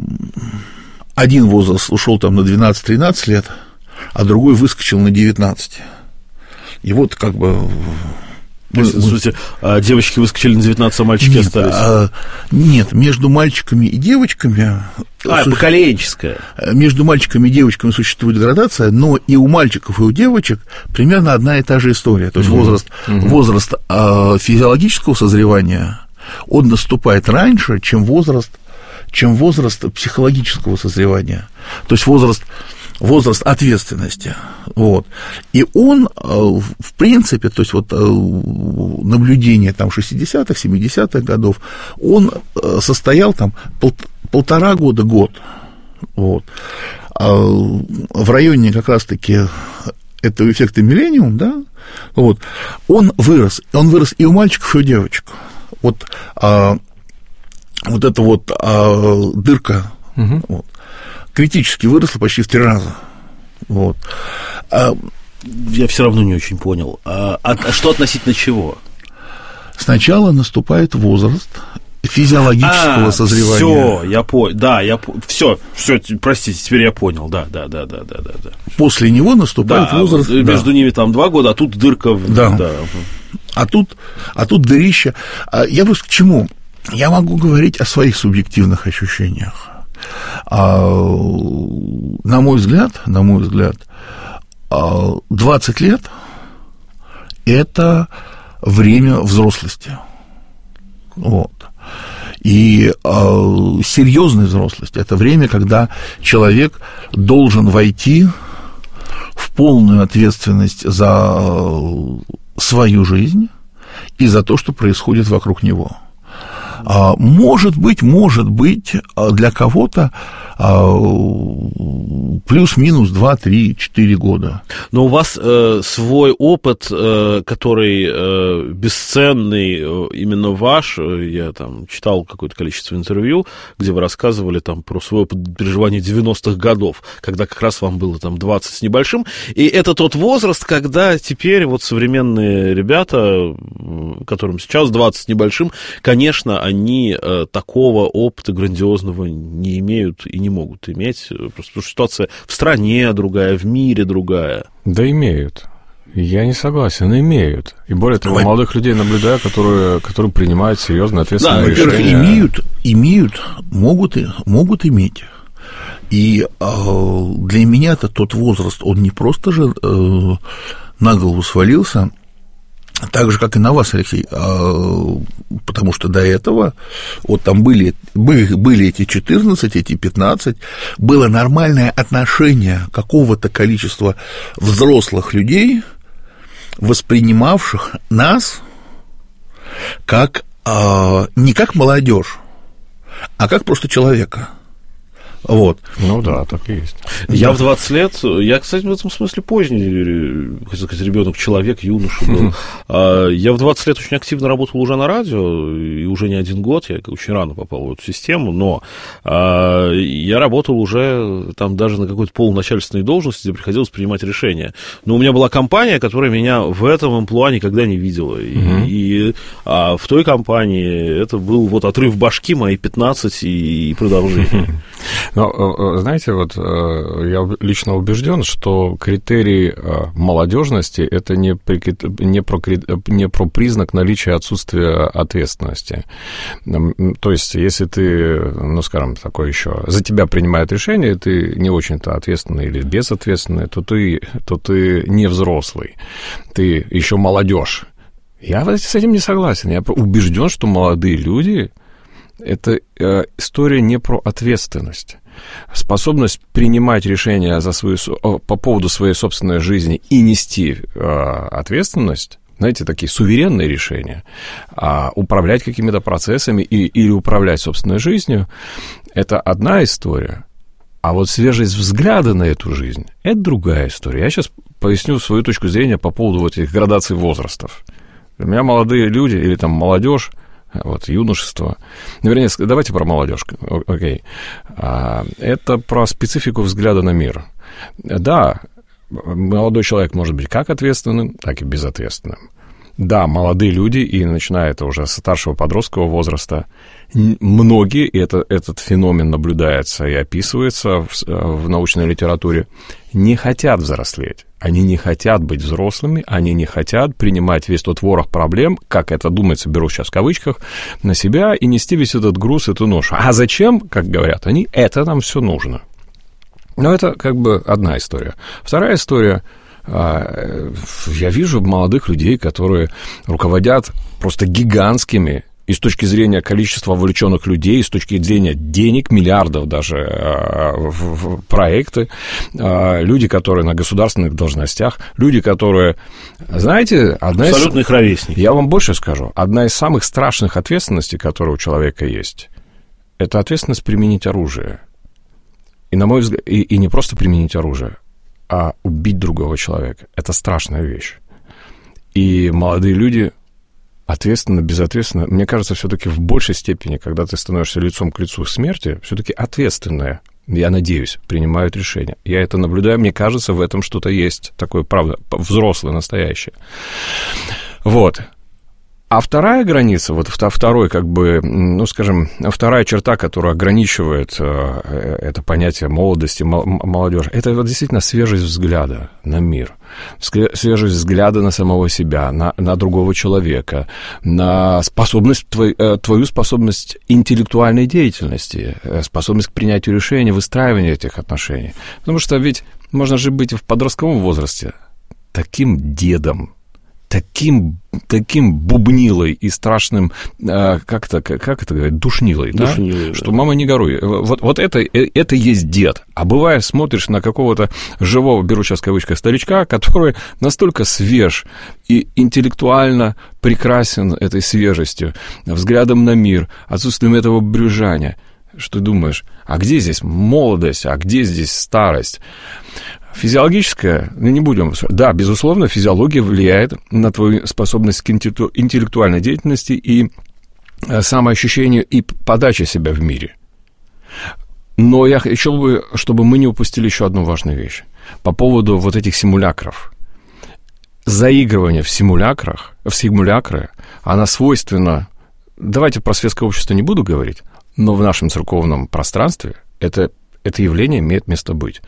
один возраст ушел там на двенадцать-тринадцать лет, а другой выскочил на девятнадцать. И вот как бы... Мы, в смысле, а девочки выскочили на девятнадцать, а мальчики нет, остались? А, нет, между мальчиками и девочками... А, су... поколенческая. Между мальчиками и девочками существует градация, но и у мальчиков, и у девочек примерно одна и та же история. То есть угу. возраст, угу. возраст а, физиологического созревания, он наступает раньше, чем возраст, чем возраст психологического созревания. То есть возраст... возраст ответственности, вот, и он, в принципе, то есть вот наблюдение там шестидесятых, семидесятых годов, он состоял там пол, полтора года, год, вот, а в районе как раз-таки этого эффекта миллениум, да, вот, он вырос, он вырос и у мальчиков, и у девочек, вот, а, вот эта вот а, дырка, угу. вот, критически выросла почти в три раза. Вот. А, я все равно не очень понял. А, а, а что относительно чего? Сначала наступает возраст физиологического а, созревания. Все, я понял. Да, я по... все, все, простите, теперь я понял. Да, да, да, да, да, да, да. После него наступает да, возраст. Между да. ними там два года, а тут дырка. В... Да. да. А тут, а тут дырища. Я бы к чему? Я могу говорить о своих субъективных ощущениях. А, на мой взгляд, на мой взгляд, двадцать лет – это время взрослости. Вот. И а, серьезной взрослости – это время, когда человек должен войти в полную ответственность за свою жизнь и за то, что происходит вокруг него. Может быть, может быть, для кого-то плюс-минус два, три, четыре года. Но у вас э, свой опыт, э, который э, бесценный, э, именно ваш. Я там читал какое-то количество интервью, где вы рассказывали там про свой опыт переживания девяностых годов, когда как раз вам было там двадцать с небольшим. И это тот возраст, когда теперь вот современные ребята, которым сейчас двадцать с небольшим, конечно, они э, такого опыта грандиозного не имеют и не могут иметь, просто потому что ситуация в стране другая, в мире другая. Да имеют. Я не согласен, имеют. И более того, молодых людей наблюдаю, которые, которые принимают серьезные ответственные да, решения. Во-первых, имеют, имеют, могут, могут иметь. И э, для меня это тот возраст, он не просто же э, на голову свалился, так же, как и на вас, Алексей, э, потому что до этого вот там были, были, были эти четырнадцать, эти пятнадцать, было нормальное отношение какого-то количества взрослых людей, воспринимавших нас как, э, не как молодежь, а как просто человека. Вот. Ну да, так и есть. Я да. в двадцать лет, я, кстати, в этом смысле поздний, хотел сказать, ребенок, человек, юноша был. Я в двадцать лет очень активно работал уже на радио, и уже не один год, я очень рано попал в эту систему, но я работал уже там даже на какой-то полуначальственной должности, где приходилось принимать решения. Но у меня была компания, которая меня в этом амплуа никогда не видела. И, угу. и а в той компании это был вот отрыв башки мои пятнадцать и, и продолжение. Но, знаете, вот я лично убежден, что критерий молодежности – это не, при, не, про, не про признак наличия отсутствия ответственности. То есть, если ты, ну, скажем, такое еще, за тебя принимают решение, ты не очень-то ответственный или безответственный, то ты, то ты не взрослый, ты еще молодежь. Я с этим не согласен. Я убежден, что молодые люди – это история не про ответственность. Способность принимать решения за свою, по поводу своей собственной жизни и нести ответственность, знаете, такие суверенные решения, а управлять какими-то процессами и, или управлять собственной жизнью – это одна история. А вот свежесть взгляда на эту жизнь – это другая история. Я сейчас поясню свою точку зрения по поводу вот этих градаций возрастов. Для меня молодые люди или там молодежь, вот, юношество. Ну, вернее, давайте про молодежь. Окей. Это про специфику взгляда на мир. Да, молодой человек может быть как ответственным, так и безответственным. Да, молодые люди, и начиная это уже с старшего подросткового возраста, многие, и это, этот феномен наблюдается и описывается в, в научной литературе, не хотят взрослеть. Они не хотят быть взрослыми, они не хотят принимать весь тот ворох проблем, как это думается, беру сейчас в кавычках, на себя и нести весь этот груз, эту ношу. А зачем, как говорят они, это нам все нужно. Но это как бы одна история. Вторая история. Я вижу молодых людей, которые руководят просто гигантскими, и с точки зрения количества вовлеченных людей, и с точки зрения денег, миллиардов даже в проекты, люди, которые на государственных должностях, люди, которые, знаете, одна из... Абсолютно их ровесники. Я вам больше скажу. Одна из самых страшных ответственностей, которые у человека есть, это ответственность применить оружие. И, на мой взгляд, и, и не просто применить оружие, а убить другого человека. Это страшная вещь. И молодые люди ответственно, безответственно, мне кажется, все-таки в большей степени, когда ты становишься лицом к лицу смерти, все-таки ответственные, я надеюсь, принимают решения. Я это наблюдаю, мне кажется, в этом что-то есть такое, правда, взрослое, настоящее. Вот. А вторая граница, вот второй, как бы, ну, скажем, вторая черта, которая ограничивает э, это понятие молодости, молодежи, это вот действительно свежесть взгляда на мир, свежесть взгляда на самого себя, на, на другого человека, на способность, твой, э, твою способность интеллектуальной деятельности, способность к принятию решений, выстраиванию этих отношений. Потому что ведь можно же быть в подростковом возрасте таким дедом, таким, таким бубнилой и страшным, как это, как это говорят, душнилой, душнилой, да? Да. Что мама не горюй. Вот, вот это, это есть дед. А бывает, смотришь на какого-то живого, беру сейчас в кавычках, старичка, который настолько свеж и интеллектуально прекрасен этой свежестью, взглядом на мир, отсутствием этого брюзжания, что ты думаешь, а где здесь молодость, а где здесь старость? Физиологическая, ну, не будем... Да, безусловно, физиология влияет на твою способность к интеллектуальной деятельности и самоощущению и подаче себя в мире. Но я хочу бы, чтобы мы не упустили еще одну важную вещь. По поводу вот этих симулякров. Заигрывание в симулякрах, в симулякры, она свойственна давайте про светское общество не буду говорить, но в нашем церковном пространстве это, это явление имеет место быть.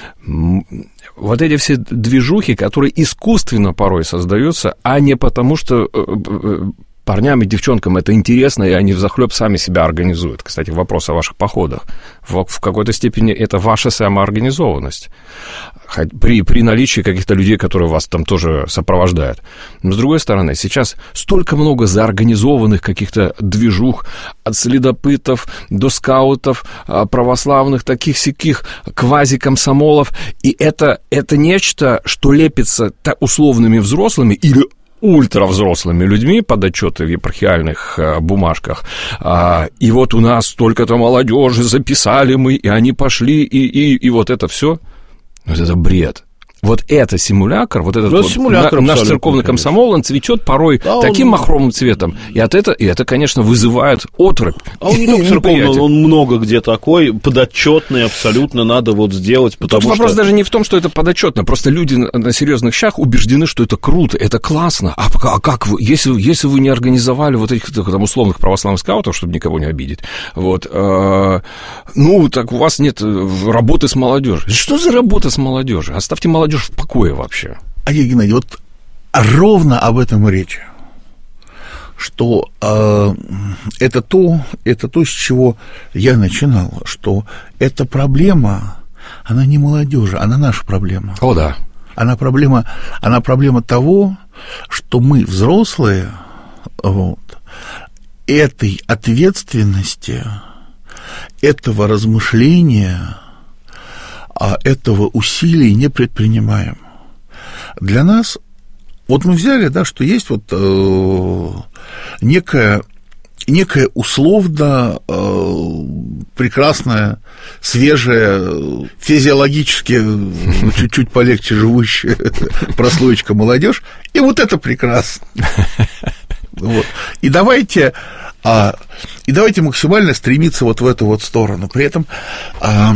Вот эти все движухи, которые искусственно порой создаются, а не потому, что парням и девчонкам это интересно, и они взахлеб сами себя организуют. Кстати, вопрос о ваших походах. В, в какой-то степени это ваша самоорганизованность. При, при наличии каких-то людей, которые вас там тоже сопровождают. Но, с другой стороны, сейчас столько много заорганизованных каких-то движух, от следопытов до скаутов, православных, таких-сяких, квазикомсомолов. И это, это нечто, что лепится условными взрослыми или ультравзрослыми людьми под отчеты в епархиальных э, бумажках. А, и вот у нас столько-то молодежи записали мы, и они пошли, и, и, и вот это все. Вот это бред. Вот это симулятор, вот этот ну, вот симулятор на, наш церковный комсомол, он цветет порой да, таким он... махровым цветом. И, от это, и это, конечно, вызывает отрыбь. А он не только церковный, он много где такой, подотчетный абсолютно, надо вот сделать, потому Тут что... вопрос даже не в том, что это подотчетно, просто люди на, на серьезных щах убеждены, что это круто, это классно. А, а как вы, если, если вы не организовали вот этих там, условных православных скаутов, чтобы никого не обидеть, вот, э, ну, так у вас нет работы с молодежью. Что за работа с молодежью? Оставьте молодежь в покое вообще. А я, Геннадий, вот ровно об этом и речь. Что э, это, то, это то, с чего я начинал, что эта проблема, она не молодежи, она наша проблема. О, да. Она проблема, она проблема того, что мы, взрослые, вот, этой ответственности, этого размышления, этого усилий не предпринимаем. Для нас, вот мы взяли, да, что есть вот э, некая, некая условно э, прекрасная, свежая, физиологически чуть-чуть полегче живущая прослоечка молодежь, и вот это прекрасно. Вот. И давайте... А, и давайте максимально стремиться вот в эту вот сторону. При этом... А,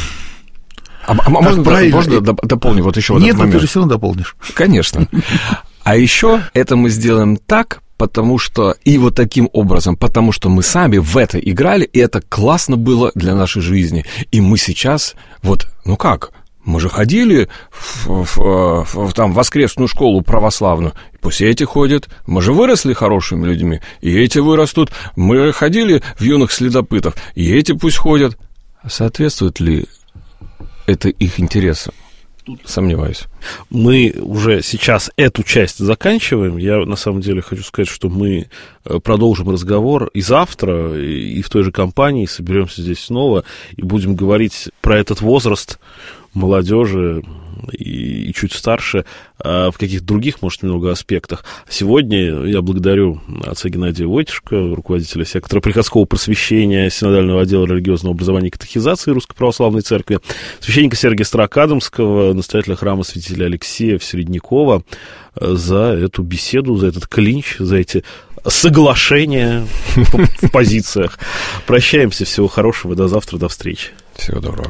А, а можно, можно дополнить вот еще Нет, вот но ты же все равно дополнишь. Конечно. А еще это мы сделаем так, потому что, и вот таким образом, потому что мы сами в это играли, и это классно было для нашей жизни. И мы сейчас, вот, ну как, мы же ходили в, в, в, в там, воскресную школу православную, пусть эти ходят, мы же выросли хорошими людьми, и эти вырастут, мы ходили в юных следопытов, и эти пусть ходят. Соответствует ли это их интересам? Тут сомневаюсь. Мы уже сейчас эту часть заканчиваем. Я, на самом деле, хочу сказать, что мы продолжим разговор и завтра, и в той же компании соберемся здесь снова и будем говорить про этот возраст молодежи и, и чуть старше, а в каких-то других, может, немного аспектах. Сегодня я благодарю отца Геннадия Войтишко, руководителя сектора приходского просвещения, синодального отдела религиозного образования и катехизации Русской Православной Церкви, священника Сергия Старокадомского, настоятеля храма святителя Алексея в Середняково, за эту беседу, за этот клинч, за эти соглашения в позициях. Прощаемся, всего хорошего, до завтра, до встречи. Всего доброго.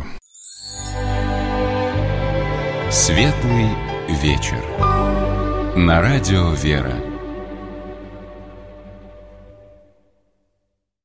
Светлый вечер. На радио «Вера».